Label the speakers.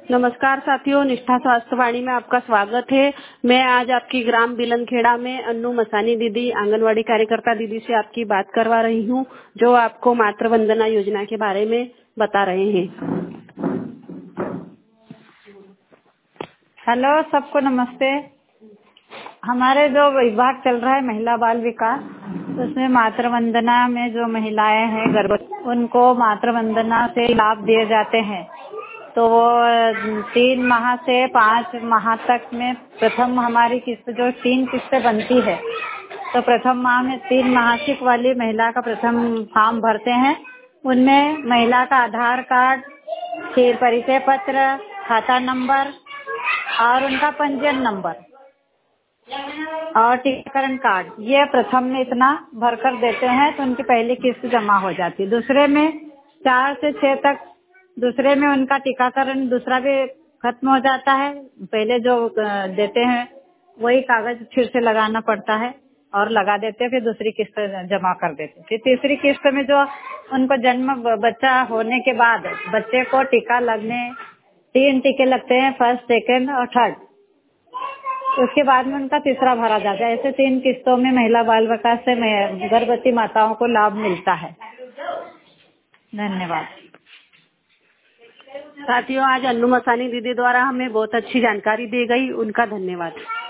Speaker 1: नमस्कार साथियों, निष्ठा स्वास्थ्य वाणी में आपका स्वागत है। मैं आज आपकी ग्राम बिलनखेड़ा में अन्नू मसानी दीदी, आंगनवाड़ी कार्यकर्ता दीदी से आपकी बात करवा रही हूँ, जो आपको मातृ वंदना योजना के बारे में बता रहे हैं।
Speaker 2: हेलो, सबको नमस्ते। हमारे जो विभाग चल रहा है महिला बाल विकास, उसमें मातृ वंदना में जो महिलाएं हैं गर्भवती, उनको मातृ वंदना से लाभ दिए जाते हैं। तो वो 3 माह से 5 माह तक में प्रथम हमारी किस्त जो 3 किस्तें बनती है, तो प्रथम माह में 3 मासिक वाली महिला का प्रथम फॉर्म भरते हैं। उनमें महिला का आधार कार्ड, फिर परिचय पत्र, खाता नंबर और उनका पंजीयन नंबर और टीकाकरण कार्ड, ये प्रथम में इतना भरकर देते हैं तो उनकी पहली किस्त जमा हो जाती है। दूसरे में 4 से 6 तक दूसरे में उनका टीकाकरण दूसरा भी खत्म हो जाता है। पहले जो देते हैं वही कागज फिर से लगाना पड़ता है और लगा देते हैं, फिर दूसरी किस्त जमा कर देते हैं। फिर तीसरी किस्त में जो उनको जन्म बच्चा होने के बाद बच्चे को टीका लगने 3 टीके लगते हैं, फर्स्ट, सेकेंड और थर्ड। उसके बाद में उनका तीसरा भरा जाता है। ऐसे 3 किस्तों में महिला बाल विकास से गर्भवती माताओं को लाभ मिलता है। धन्यवाद।
Speaker 1: साथियों, आज अन्नू मसानी दीदी द्वारा हमें बहुत अच्छी जानकारी दी गई, उनका धन्यवाद।